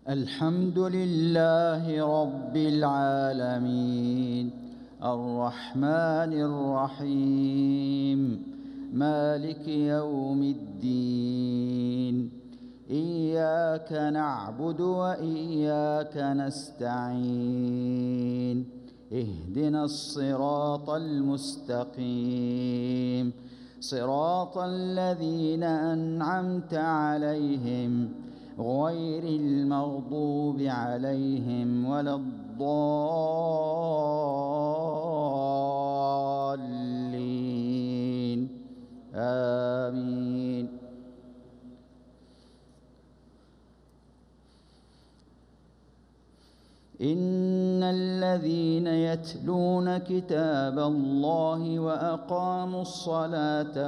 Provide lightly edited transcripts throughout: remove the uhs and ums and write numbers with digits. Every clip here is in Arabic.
الحمد لله رب العالمين الرحمن الرحيم مالك يوم الدين إياك نعبد وإياك نستعين اهدنا الصراط المستقيم صراط الذين أنعمت عليهم غير المغضوب عليهم ولا الضالين آمين. إن الذين يتلون كتاب الله وأقاموا الصلاة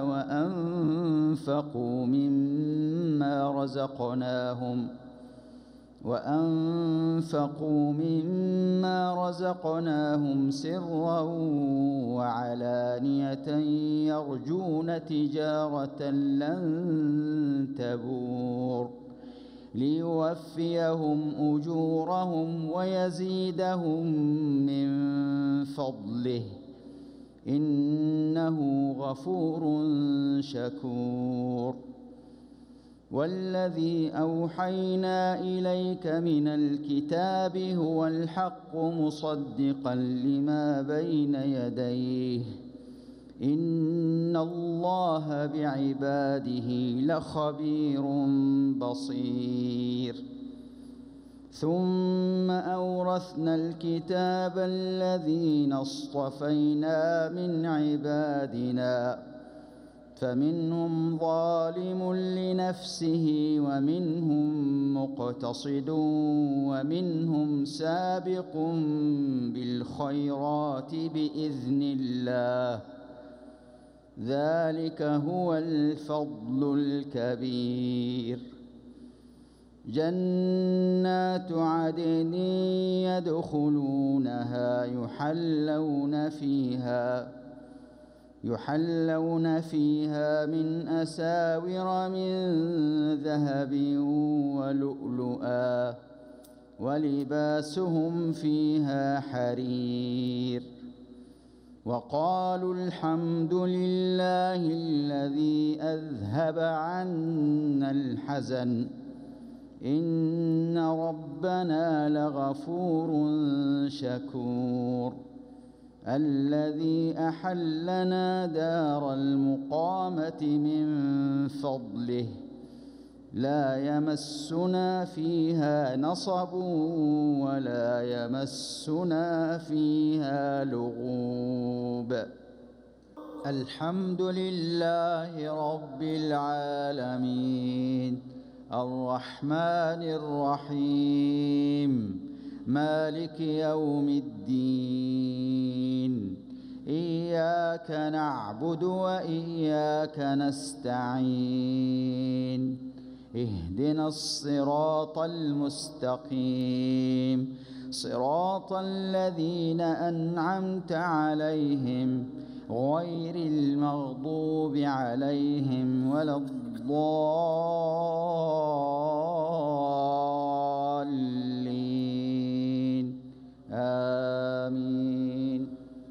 وأنفقوا مما رزقناهم سرا وعلانية يرجون تجارة لن تبور ليوفيهم أجورهم ويزيدهم من فضله إنه غفور شكور. والذي أوحينا إليك من الكتاب هو الحق مصدقا لما بين يديه إن الله بعباده لخبير بصير. ثم أورثنا الكتاب الذين اصطفينا من عبادنا فمنهم ظالم لنفسه ومنهم مقتصد ومنهم سابق بالخيرات بإذن الله ذلك هو الفضل الكبير. جنات عدن يدخلونها يحلون فيها من أساور من ذهب ولؤلؤا ولباسهم فيها حرير. وقالوا الحمد لله الذي أذهب عنا الحزن إن ربنا لغفور شكور. الذي أحلنا دار المقامة من فضله لا يمسنا فيها نصب ولا يمسنا فيها لغوب. الحمد لله رب العالمين الرحمن الرحيم مالك يوم الدين إياك نعبد وإياك نستعين اهدنا الصراط المستقيم صراط الذين أنعمت عليهم غير المغضوب عليهم ولا الضالين آمين.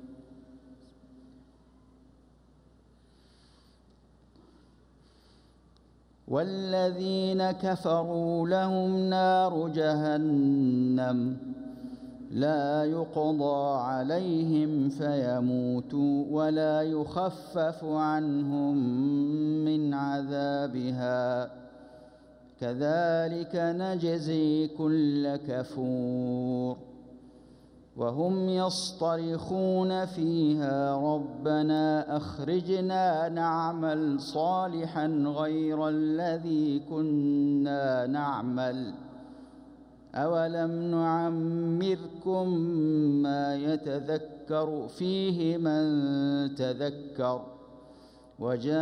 والذين كفروا لهم نار جهنم لا يقضى عليهم فيموتوا ولا يخفف عنهم من عذابها كذلك نجزي كل كفور. وهم يصطرخون فيها ربنا أخرجنا نعمل صالحا غير الذي كنا نعمل أولم نعمركم ما يتذكر فيه من تذكر وجاءكم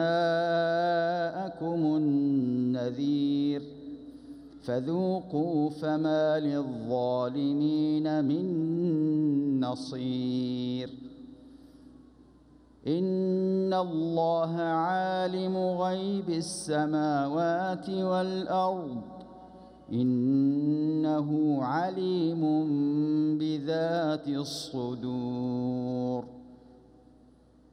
النذير فذوقوا فما للظالمين من نصير. إن الله عالم غيب السماوات والأرض إنه عليم بذات الصدور.